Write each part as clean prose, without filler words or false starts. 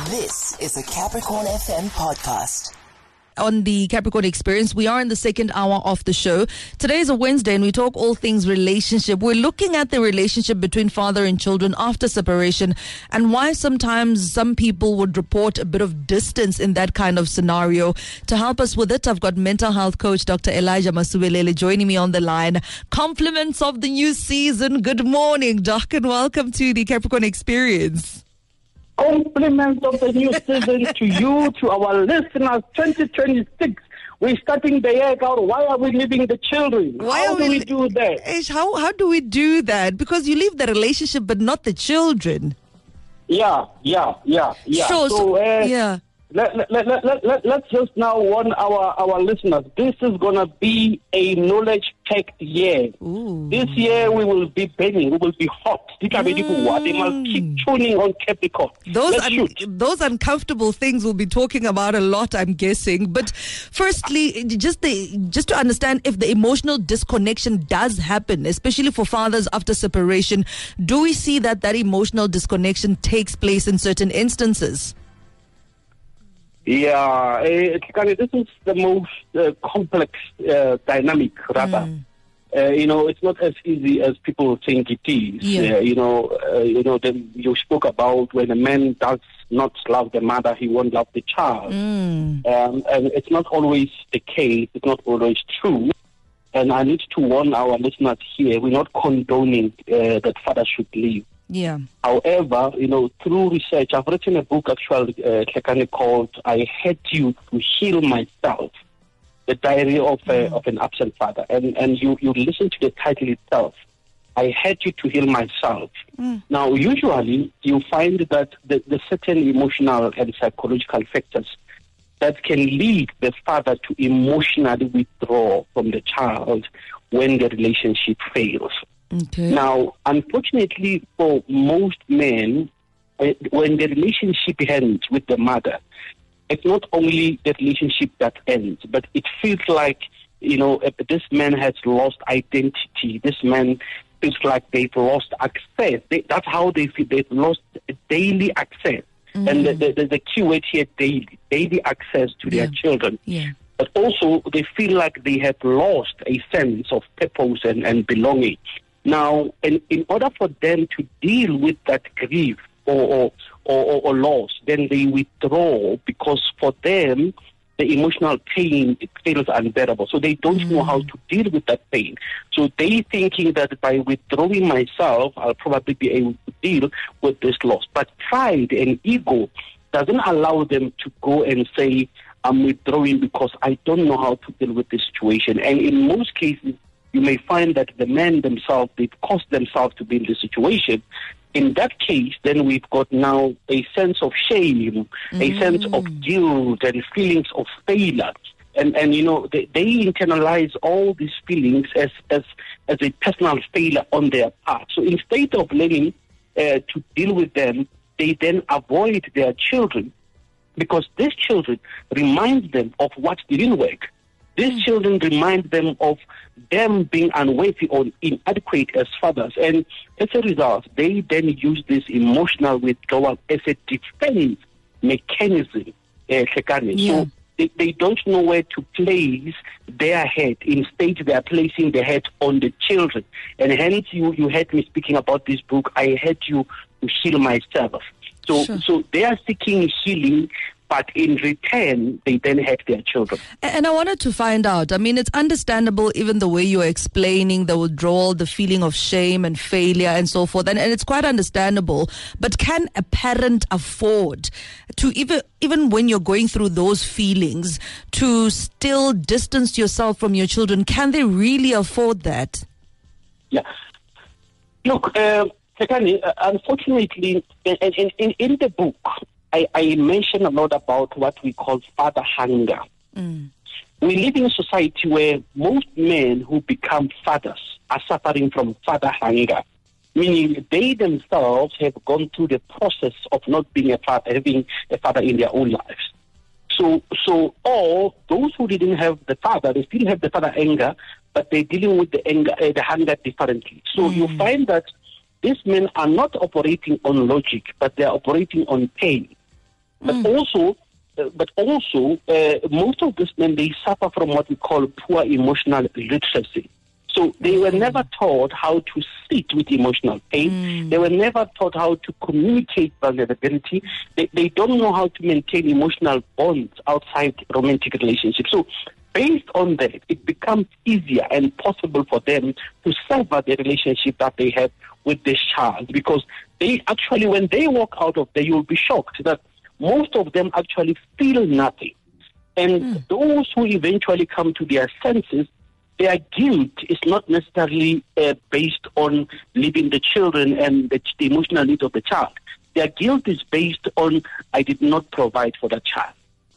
This is a Capricorn FM podcast. On the Capricorn Experience, we are in the second hour of the show. Today is a Wednesday and we talk all things relationship. We're looking at the relationship between father and children after separation and why sometimes some people would report a bit of distance in that kind of scenario. To help us with it, I've got mental health coach Dr. Elijah Masubelele joining me on the line. Compliments of the new season. Good morning, Doc, and welcome to the Capricorn Experience. Compliments of the new season to you, to our listeners. 2026, we're starting the year out. Why are we leaving the children? How do we do that? How do we do that? Because you leave the relationship but not the children. Yeah. Sure, Let's just now warn our listeners. This is going to be a knowledge-packed year. Ooh. This year we will be burning. We will be hot. They must keep tuning on Capricorn. Those uncomfortable things we'll be talking about a lot, I'm guessing. But firstly, just to understand if the emotional disconnection does happen, especially for fathers after separation, do we see that emotional disconnection takes place in certain instances? Yeah, this is the most complex dynamic, rather. It's not as easy as people think it is. Yeah. You spoke about when a man does not love the mother, he won't love the child. And it's not always the case. It's not always true. And I need to warn our listeners here, we're not condoning that father should leave. Yeah. However, through research, I've written a book actually called I Had You to Heal Myself, the diary of an absent father. And you listen to the title itself, I Had You to Heal Myself. Now, usually you find that the certain emotional and psychological factors that can lead the father to emotionally withdraw from the child when the relationship fails. Okay. Now, unfortunately for most men, when the relationship ends with the mother, it's not only the relationship that ends, but it feels like, this man has lost identity. This man feels like they've lost access. That's how they feel. They've lost daily access. And the key word here, daily access to their children. Yeah. But also, they feel like they have lost a sense of purpose and belonging. Now, in order for them to deal with that grief or loss, then they withdraw because for them, the emotional pain, it feels unbearable. So they don't know how to deal with that pain. So they thinking that by withdrawing myself, I'll probably be able to deal with this loss. But pride and ego doesn't allow them to go and say, I'm withdrawing because I don't know how to deal with this situation. And in most cases, you may find that the men themselves, they've caused themselves to be in this situation. In that case, then we've got now a sense of shame, a sense of guilt and feelings of failure. And they internalize all these feelings as a personal failure on their part. So instead of learning to deal with them, they then avoid their children because these children remind them of what didn't work. These children remind them of them being unworthy or inadequate as fathers. And as a result, they then use this emotional withdrawal as a defense mechanism. So they don't know where to place their head. Instead, they are placing their head on the children. And hence, you heard me speaking about this book, I Had You to Heal Myself. So they are seeking healing, but in return, they then had their children. And I wanted to find out, it's understandable even the way you're explaining the withdrawal, the feeling of shame and failure and so forth, and it's quite understandable, but can a parent afford to, even when you're going through those feelings, to still distance yourself from your children? Can they really afford that? Yeah. Look, Tekani, unfortunately, in the book, I mention a lot about what we call father hunger. We live in a society where most men who become fathers are suffering from father hunger, meaning they themselves have gone through the process of not being a father, having a father in their own lives. So all those who didn't have the father, they still have the father anger, but they're dealing with the hunger differently. So you find that these men are not operating on logic, but they're operating on pain. But also, most of these men, they suffer from what we call poor emotional literacy. So they were never taught how to sit with emotional pain. They were never taught how to communicate vulnerability. They don't know how to maintain emotional bonds outside romantic relationships. So based on that, it becomes easier and possible for them to sever the relationship that they have with this child, because they actually, when they walk out of there, you'll be shocked that most of them actually feel nothing. And those who eventually come to their senses, their guilt is not necessarily based on leaving the children and the emotional needs of the child. Their guilt is based on, I did not provide for the child.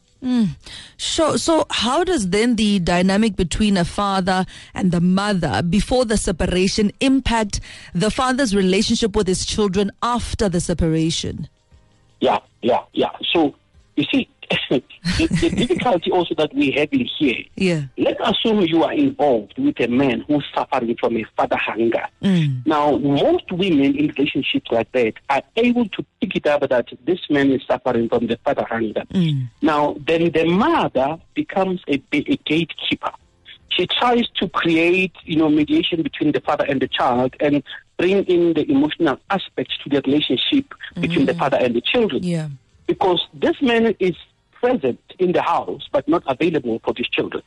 Sure. So how does then the dynamic between a father and the mother before the separation impact the father's relationship with his children after the separation? Yeah. So, you see, the difficulty also that we have in here, let's assume you are involved with a man who's suffering from a father hunger. Now, most women in relationships like that are able to pick it up that this man is suffering from the father hunger. Now, then the mother becomes a gatekeeper. She tries to create, mediation between the father and the child and bring in the emotional aspects to the relationship between the father and the children. Yeah. Because this man is present in the house but not available for these children.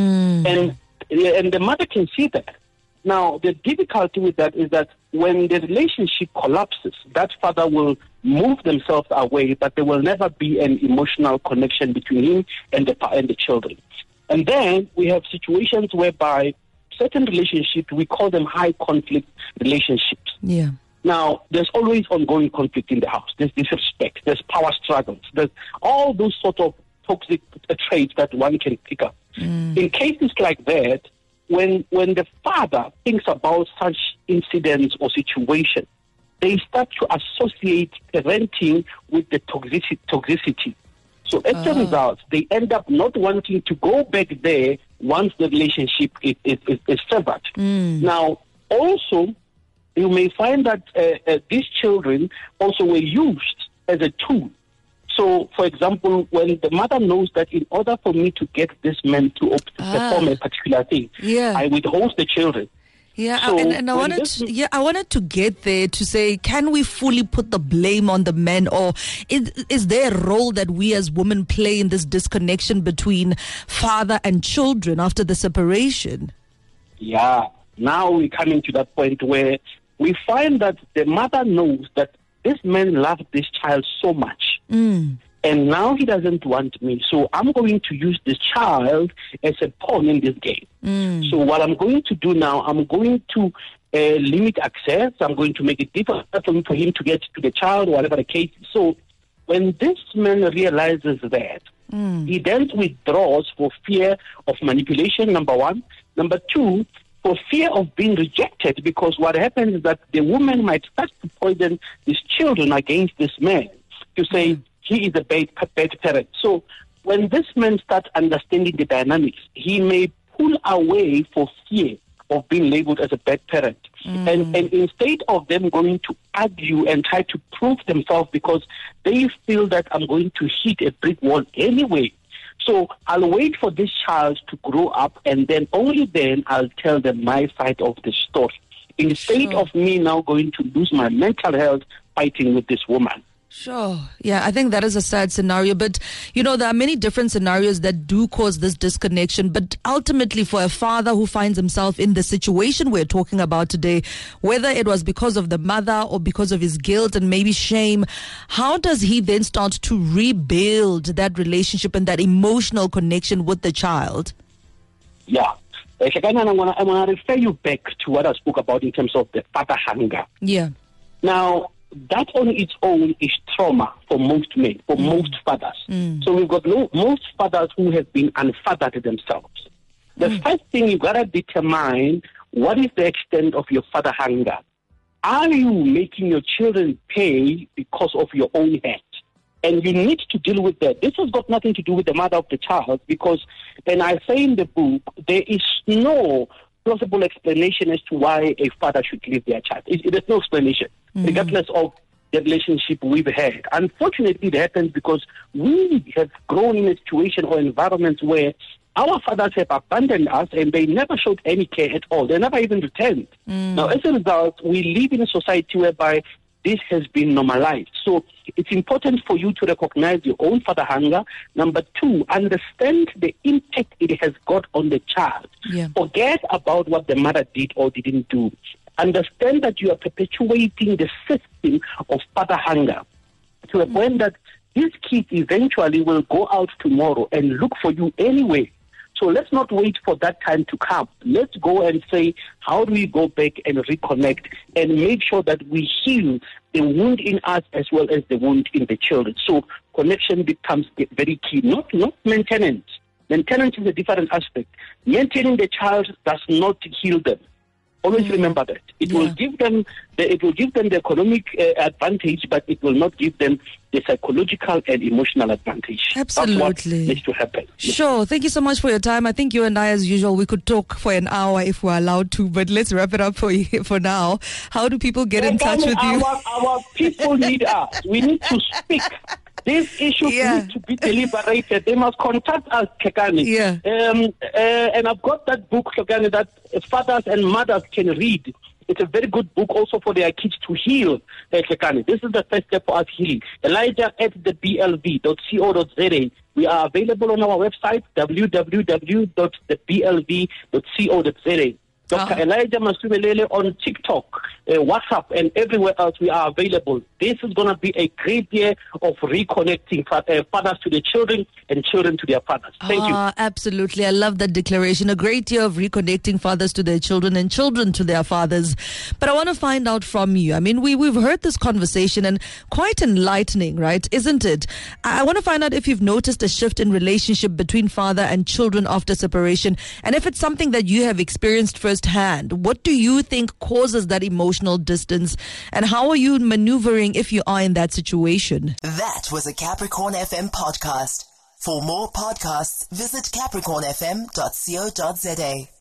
And the mother can see that. Now, the difficulty with that is that when the relationship collapses, that father will move themselves away, but there will never be an emotional connection between him and the children. And then we have situations whereby certain relationships, we call them high conflict relationships. Yeah. Now, there's always ongoing conflict in the house. There's disrespect. There's power struggles. There's all those sort of toxic traits that one can pick up. In cases like that, when the father thinks about such incidents or situations, they start to associate parenting with the toxicity. So as a result, they end up not wanting to go back there once the relationship is severed. Now, also, you may find that these children also were used as a tool. So, for example, when the mother knows that in order for me to get this man to perform a particular thing, I withhold the children. Yeah, So and I wanted to get there to say, can we fully put the blame on the men, or is there a role that we as women play in this disconnection between father and children after the separation? Yeah, now we're coming to that point where we find that the mother knows that this man loved this child so much. And now he doesn't want me. So I'm going to use this child as a pawn in this game. So what I'm going to do now, I'm going to limit access. I'm going to make it difficult for him to get to the child, or whatever the case. So when this man realizes that, he then withdraws for fear of manipulation, number one. Number two, for fear of being rejected, because what happens is that the woman might start to poison these children against this man to say he is a bad parent. So when this man starts understanding the dynamics, he may pull away for fear of being labeled as a bad parent. And instead of them going to argue and try to prove themselves, because they feel that I'm going to hit a brick wall anyway, so I'll wait for this child to grow up, and then only then I'll tell them my side of the story, instead of me now going to lose my mental health fighting with this woman. Sure. Yeah, I think that is a sad scenario. But, there are many different scenarios that do cause this disconnection. But ultimately, for a father who finds himself in the situation we're talking about today, whether it was because of the mother or because of his guilt and maybe shame, how does he then start to rebuild that relationship and that emotional connection with the child? Yeah. I want to refer you back to what I spoke about in terms of the father hunger. Yeah. Now, that on its own is trauma for most men, for most fathers. So we've got most fathers who have been unfathered themselves. The first thing you got to determine, what is the extent of your father hunger? Are you making your children pay because of your own head? And you need to deal with that. This has got nothing to do with the mother of the child, because, and I say in the book, there is no plausible explanation as to why a father should leave their child. There's no explanation, regardless of the relationship we've had. Unfortunately, it happens because we have grown in a situation or environment where our fathers have abandoned us and they never showed any care at all. They never even returned. Now, as a result, we live in a society whereby this has been normalized. So it's important for you to recognize your own father hunger. Number two, understand the impact it has got on the child. Yeah. Forget about what the mother did or didn't do. Understand that you are perpetuating the system of father hunger to the point that these kids eventually will go out tomorrow and look for you anyway. So let's not wait for that time to come. Let's go and say, how do we go back and reconnect and make sure that we heal the wound in us as well as the wound in the children. So connection becomes very key, not maintenance. Maintenance is a different aspect. Maintaining the child does not heal them. Always remember that. It will give them the economic advantage, but it will not give them the psychological and emotional advantage. Absolutely. That's what needs to happen. Sure. Thank you so much for your time. I think you and I, as usual, we could talk for an hour if we're allowed to, but let's wrap it up for now. How do people get in touch with you? Our people need us. We need to speak. These issues need to be deliberated. They must contact us, Kekani. Yeah. And I've got that book, Kekani, that fathers and mothers can read. It's a very good book also for their kids to heal, Kekani. This is the first step for us healing. Elijah at the blv.co.za. We are available on our website, www.theblv.co.za. Dr. Elijah Masubelele on TikTok, WhatsApp, and everywhere else we are available. This is going to be a great year of reconnecting fathers to their children and children to their fathers. Thank you. Absolutely. I love that declaration. A great year of reconnecting fathers to their children and children to their fathers. But I want to find out from you. I mean, we've heard this conversation and quite enlightening, right? Isn't it? I want to find out if you've noticed a shift in relationship between father and children after separation, and if it's something that you have experienced firsthand. What do you think causes that emotional distance, and how are you maneuvering if you are in that situation? That was a Capricorn FM podcast. For more podcasts, visit capricornfm.co.za.